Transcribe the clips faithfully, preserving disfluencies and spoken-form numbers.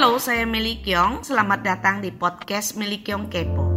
Halo, saya Meli Kyong. Selamat datang di podcast Meli Kyong Kepo.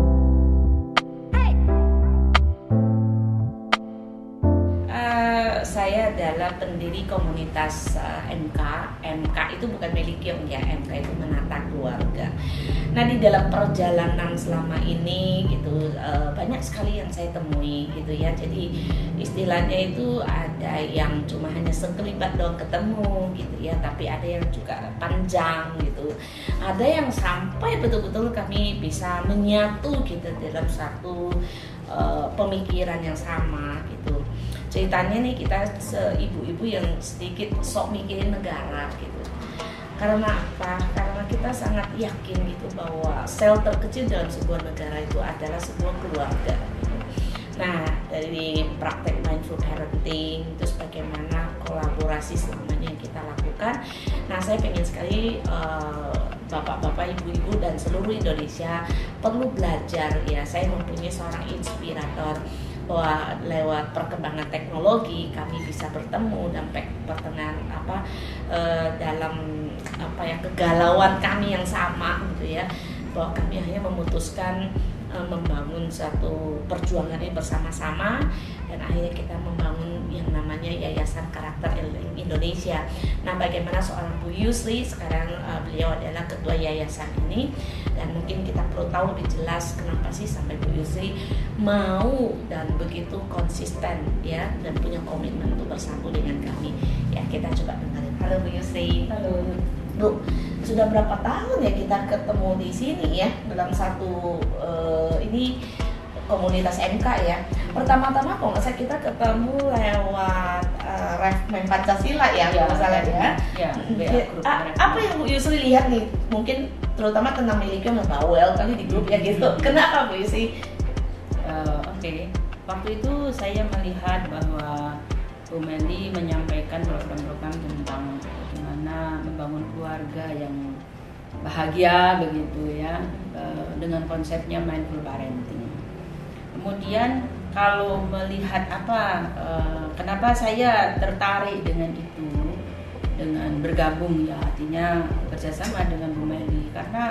Uh, saya adalah pendiri komunitas uh, M K. M K itu bukan Meli Kyong ya, M K itu menata keluarga. Nah, di dalam perjalanan selama ini gitu uh, banyak sekali yang saya temui gitu ya. Jadi istilahnya itu ada yang cuma hanya sekelibat doang ketemu gitu ya, tapi ada yang juga panjang gitu. Ada yang sampai betul-betul kami bisa menyatu gitu dalam satu uh, pemikiran yang sama gitu. Ceritanya nih kita seibu-ibu yang sedikit sok mikirin negara gitu. Karena apa? Karena kita sangat yakin gitu bahwa sel terkecil dalam sebuah negara itu adalah sebuah keluarga gitu. Nah, dari praktek mindful parenting, terus bagaimana kolaborasi semuanya yang kita lakukan. Nah, saya pengen sekali uh, bapak-bapak, ibu-ibu dan seluruh Indonesia perlu belajar ya. Saya mempunyai seorang inspirator bahwa lewat perkembangan teknologi kami bisa bertemu dan pertengahan apa uh, dalam apa ya kegalauan kami yang sama gitu ya, bahwa kami akhirnya memutuskan membangun satu perjuangan ini bersama-sama dan akhirnya kita membangun yang namanya Yayasan Karakter Indonesia. Nah, bagaimana seorang Bu Yusri sekarang uh, beliau adalah ketua yayasan ini, dan mungkin kita perlu tahu lebih jelas kenapa sih sampai Bu Yusri mau dan begitu konsisten ya dan punya komitmen untuk bersatu dengan kami. Ya, kita coba dengerin. Halo Bu Yusri. Halo Bu, sudah berapa tahun ya kita ketemu di sini ya dalam satu uh, ini komunitas M K ya. Pertama-tama kok nggak saya kita ketemu lewat uh, Refmen Pancasila ya, ya masalah ya. Ya, ya. A- apa yang Bu Yusri lihat nih? Mungkin terutama tentang miliknya nggak bawel kali di grup ya gitu. Kenapa Bu Yusri? Uh, Oke, okay. Waktu itu saya melihat bahwa Bu Meli menyampaikan program-program tentang bagaimana membangun keluarga yang bahagia begitu ya, dengan konsepnya mindful parenting. Kemudian kalau melihat apa, kenapa saya tertarik dengan itu, dengan bergabung ya, artinya bekerjasama dengan Bu Meli, karena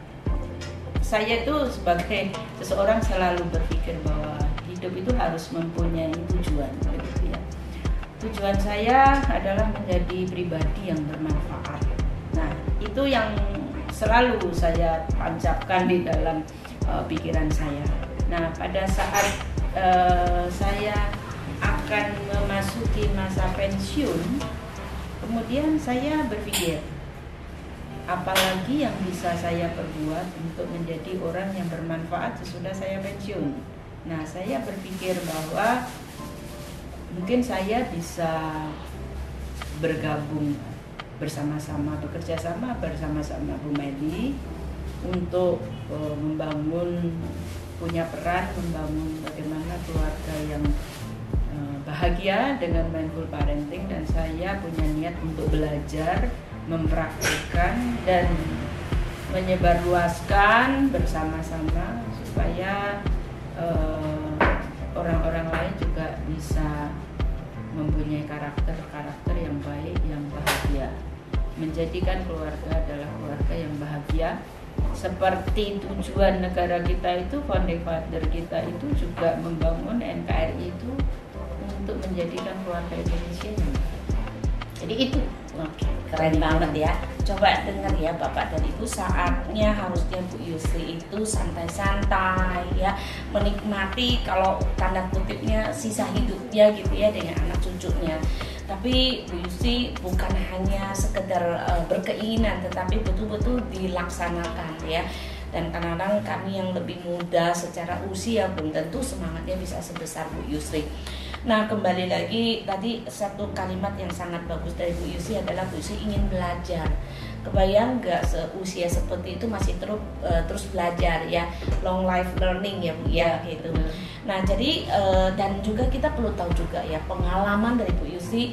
saya itu sebagai seseorang selalu berpikir bahwa hidup itu harus mempunyai tujuan begitu ya. Tujuan saya adalah menjadi pribadi yang bermanfaat. Nah, itu yang selalu saya tancapkan di dalam uh, pikiran saya. Nah, pada saat uh, saya akan memasuki masa pensiun, kemudian saya berpikir, apalagi yang bisa saya perbuat untuk menjadi orang yang bermanfaat sesudah saya pensiun. Nah, saya berpikir bahwa mungkin saya bisa bergabung bersama-sama, bekerja sama bersama-sama Bu Meli untuk uh, membangun, punya peran membangun bagaimana keluarga yang uh, bahagia dengan mindful parenting, dan saya punya niat untuk belajar, mempraktikkan dan menyebarluaskan bersama-sama supaya uh, orang-orang lain juga bisa mempunyai karakter-karakter yang baik, yang bahagia. Menjadikan keluarga adalah keluarga yang bahagia. Seperti tujuan negara kita itu, founding father kita itu juga membangun N K R I itu untuk menjadikan keluarga Indonesia yang bahagia. Jadi itu. Oke, keren banget ya. Coba dengar ya Bapak dan Ibu, saatnya harusnya Bu Yusri itu santai-santai ya, menikmati kalau tanda kutipnya sisa hidupnya gitu ya dengan anak cucunya. Tapi Bu Yusri bukan hanya sekedar uh, berkeinginan, tetapi betul-betul dilaksanakan ya. Dan kadang-kadang kami yang lebih muda secara usia belum tentu semangatnya bisa sebesar Bu Yusri. Nah, kembali lagi tadi satu kalimat yang sangat bagus dari Bu Yusri adalah Bu Yusri ingin belajar. Kebayang nggak seusia seperti itu masih terus uh, terus belajar ya, long life learning ya Bu ya gitu. Nah, jadi uh, dan juga kita perlu tahu juga ya pengalaman dari Bu Yusri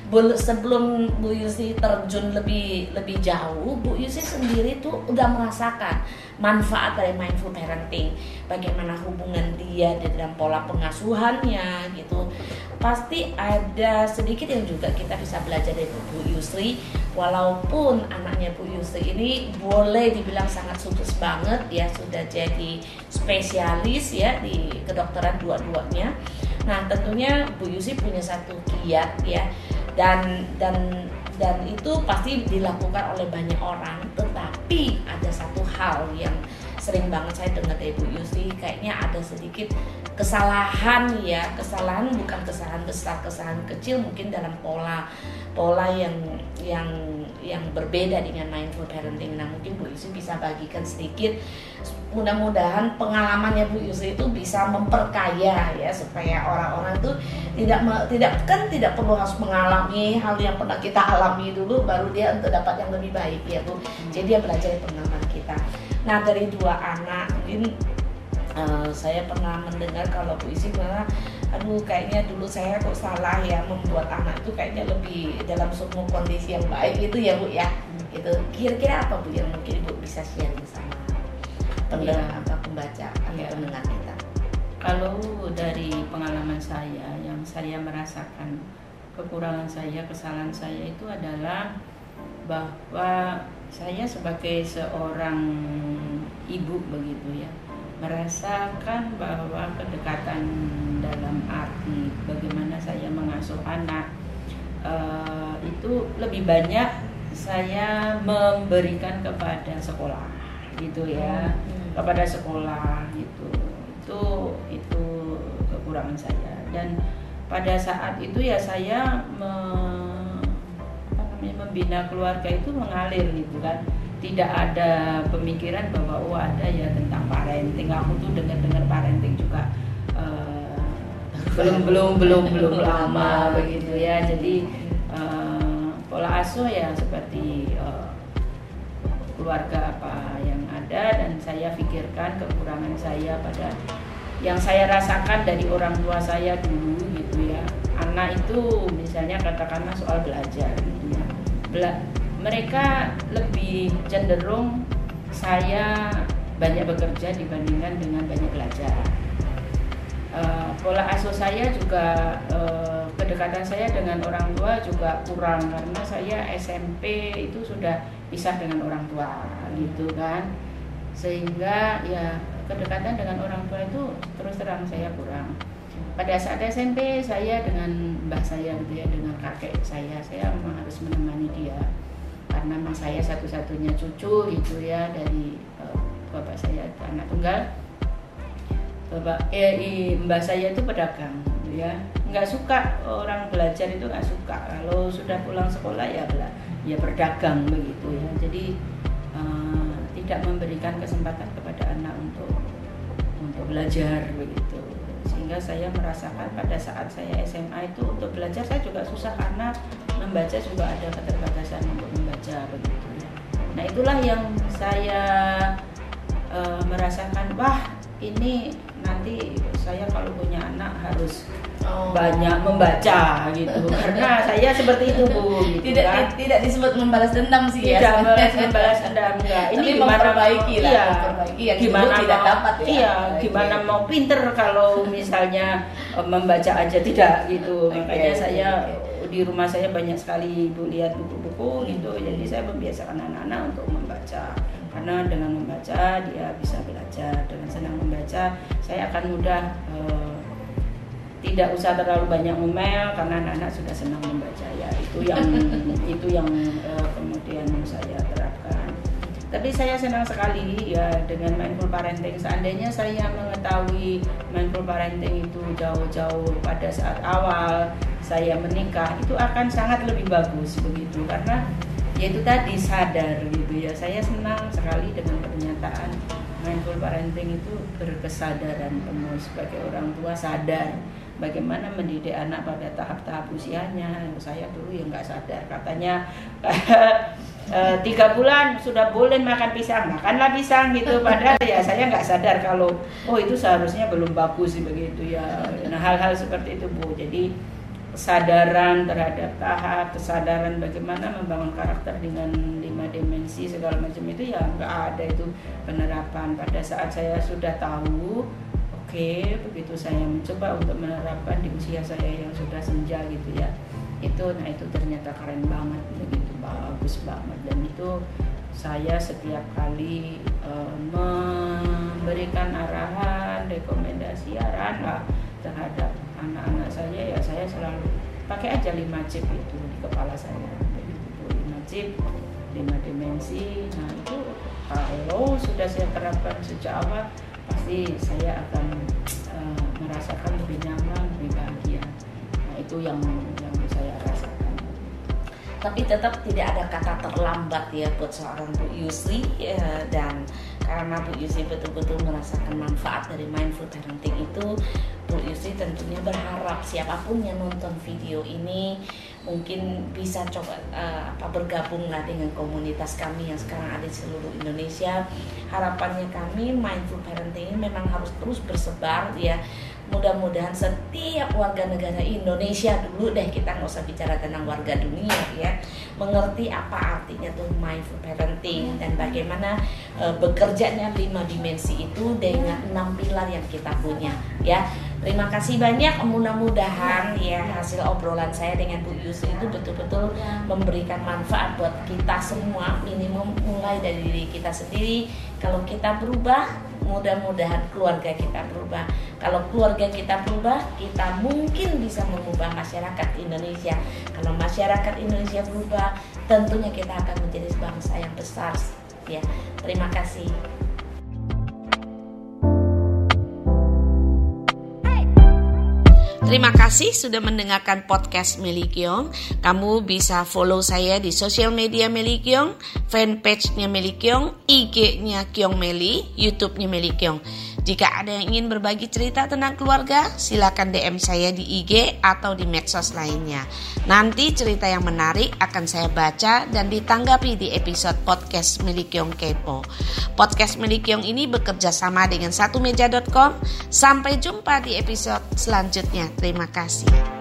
sebelum Bu Yusi terjun lebih lebih jauh, Bu Yusi sendiri tuh udah merasakan manfaat dari mindful parenting, bagaimana hubungan dia di dalam pola pengasuhannya gitu. Pasti ada sedikit yang juga kita bisa belajar dari Bu Yusri, walaupun anaknya Bu Yusri ini boleh dibilang sangat sukses banget ya, sudah jadi spesialis ya di kedokteran dua-duanya. Nah tentunya Bu Yusri punya satu kiat ya, dan dan dan itu pasti dilakukan oleh banyak orang, tetapi ada satu hal yang sering banget saya dengar dari Bu Yusri, kayaknya ada sedikit kesalahan ya, kesalahan bukan kesalahan besar, kesalahan kecil mungkin dalam pola pola yang yang yang berbeda dengan mindful parenting. Nah mungkin Bu Yusri bisa bagikan sedikit, mudah-mudahan pengalamannya Bu Yusri itu bisa memperkaya ya, supaya orang-orang tuh tidak tidak kan tidak perlu harus mengalami hal yang pernah kita alami dulu baru dia untuk dapat yang lebih baik ya Bu. Jadi dia belajar dari pengalaman kita. Nah dari dua anak mungkin uh, saya pernah mendengar kalau Bu Yusri bilang, aduh kayaknya dulu saya kok salah ya membuat anak itu kayaknya lebih dalam semua kondisi yang baik itu ya Bu ya. Gitu. Kira-kira apa Bu yang mungkin Ibu bisa share sama pendengar ya, apa pembaca atau ya, pendengar kita? Kalau dari pengalaman saya yang saya merasakan kekurangan saya, kesalahan saya itu adalah bahwa saya sebagai seorang ibu begitu ya, merasakan bahwa kedekatan dalam arti bagaimana saya mengasuh anak uh, itu lebih banyak saya memberikan kepada sekolah gitu ya, hmm. kepada sekolah gitu. Itu itu kekurangan saya, dan pada saat itu ya saya me, apa namanya, membina keluarga itu mengalir gitu kan, tidak ada pemikiran bahwa oh ada ya tentang parenting. Aku tuh dengar-dengar parenting juga uh, belum belum belum belum lama begitu ya. Jadi uh, pola asuh ya seperti uh, keluarga apa yang ada, dan saya pikirkan kekurangan saya pada yang saya rasakan dari orang tua saya dulu gitu ya. Anak itu misalnya katakanlah soal belajar gitu ya, Bela- mereka lebih cenderung saya banyak bekerja dibandingkan dengan banyak belajar. Uh, pola asuh saya juga uh, kedekatan saya dengan orang tua juga kurang, karena saya S M P itu sudah pisah dengan orang tua gitu kan, sehingga ya kedekatan dengan orang tua itu terus terang saya kurang. Pada saat S M P saya dengan mbah saya gitu ya, dengan kakek saya, saya memang harus menemani dia karena memang saya satu-satunya cucu gitu ya dari uh, bapak saya, anak tunggal. Bapak eh, mbah saya itu pedagang gitu ya, nggak suka orang belajar itu, nggak suka. Kalau sudah pulang sekolah ya bela, ya berdagang begitu ya. Jadi uh, tidak memberikan kesempatan kepada anak untuk untuk belajar begitu, sehingga saya merasakan pada saat saya S M A itu untuk belajar saya juga susah karena membaca juga ada keterbatasan untuk membaca begitu ya. Nah itulah yang saya uh, merasakan, wah ini nanti saya kalau punya anak harus oh. banyak membaca gitu karena saya seperti itu Bu gitu, tidak kan? tidak disebut membalas dendam sih tidak ya, membalas membalas dendam enggak. Ini tapi gimana memperbaiki lah, iya, memperbaiki yang gimana tidak mau, dapat ya, iya gimana okay. mau pinter kalau misalnya membaca aja tidak gitu. Okay, makanya saya okay. di rumah saya banyak sekali Bu lihat buku-buku gitu, jadi saya membiasakan anak-anak untuk membaca. Karena dengan membaca dia bisa belajar, dengan senang membaca saya akan mudah eh, tidak usah terlalu banyak ngomel karena anak-anak sudah senang membaca ya. Itu yang itu yang eh, kemudian saya terapkan. Tapi saya senang sekali ya dengan mindful parenting. Seandainya saya mengetahui mindful parenting itu jauh-jauh pada saat awal saya menikah, itu akan sangat lebih bagus begitu, karena yaitu tadi sadar gitu ya. Saya senang sekali dengan pernyataan mindful parenting itu berkesadaran penuh, sebagai orang tua sadar bagaimana mendidik anak pada tahap-tahap usianya. Saya dulu ya nggak sadar, katanya tiga bulan sudah boleh makan pisang, makanlah pisang gitu, padahal ya saya nggak sadar kalau oh itu seharusnya belum bagus begitu ya. Nah hal-hal seperti itu Bu. Jadi kesadaran terhadap tahap, kesadaran bagaimana membangun karakter dengan lima dimensi segala macam itu ya nggak ada itu penerapan. Pada saat saya sudah tahu, oke, okay, begitu saya mencoba untuk menerapkan di usia saya yang sudah senja gitu ya, itu nah itu ternyata keren banget, begitu bagus banget. Dan itu saya setiap kali uh, memberikan arahan, rekomendasi, arahan lah terhadap anak-anak saya, ya saya selalu pakai aja lima chip itu di kepala saya, begitu, lima chip, lima dimensi. Nah itu kalau sudah saya terapkan sejak awal, pasti saya akan uh, merasakan lebih nyaman, lebih bahagia. Nah itu yang yang saya rasakan. Tapi tetap tidak ada kata terlambat ya buat seorang Bu Yusri ya, dan karena Bu Yusri betul-betul merasakan manfaat dari mindful parenting itu, Bu Yusri tentunya berharap siapapun yang nonton video ini mungkin bisa coba uh, apa bergabung lah dengan komunitas kami yang sekarang ada di seluruh Indonesia. Harapannya kami mindful parenting ini memang harus terus bersebar ya. Mudah-mudahan setiap warga negara Indonesia dulu deh, kita nggak usah bicara tentang warga dunia ya, mengerti apa artinya tuh mindful parenting dan bagaimana e, bekerjanya lima dimensi itu dengan enam pilar yang kita punya ya. Terima kasih banyak, mudah-mudahan ya hasil obrolan saya dengan Bu Yusri itu betul-betul memberikan manfaat buat kita semua, minimum mulai dari diri kita sendiri. Kalau kita berubah, mudah-mudahan keluarga kita berubah. Kalau keluarga kita berubah, kita mungkin bisa mengubah masyarakat Indonesia. Kalau masyarakat Indonesia berubah, tentunya kita akan menjadi bangsa yang besar ya. Terima kasih. Terima kasih sudah mendengarkan podcast Meli Kyong. Kamu bisa follow saya di sosial media Meli Kyong, fanpage-nya Meli Kyong, I G-nya Kyong Meli, YouTube-nya Meli Kyong. Jika ada yang ingin berbagi cerita tentang keluarga, silakan D M saya di I G atau di medsos lainnya. Nanti cerita yang menarik akan saya baca dan ditanggapi di episode podcast Meli Kyong Kepo. Podcast Meli Kyong ini bekerja sama dengan satu meja dot com. Sampai jumpa di episode selanjutnya. Terima kasih.